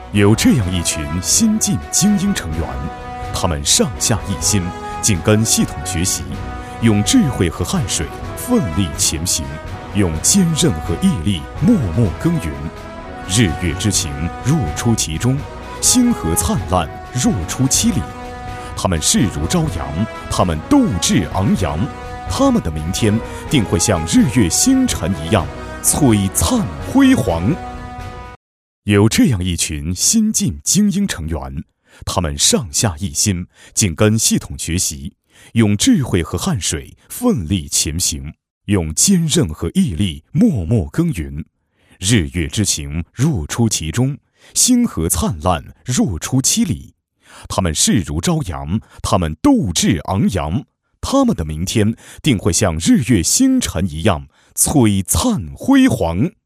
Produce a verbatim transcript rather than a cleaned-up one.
有这样一群新晋精英成员，他们上下一心，紧跟系统学习，用智慧和汗水奋力前行，用坚韧和毅力默默耕耘。日月之情若出其中，星河灿烂若出其里。他们势如朝阳，他们斗志昂扬，他们的明天定会像日月星辰一样璀璨辉煌。有这样一群新晋精英成员，他们上下一心，紧跟系统学习，用智慧和汗水奋力前行，用坚韧和毅力默默耕耘。日月之情若出其中，星河灿烂若出其里。他们势如朝阳，他们斗志昂扬，他们的明天定会像日月星辰一样璀璨辉煌。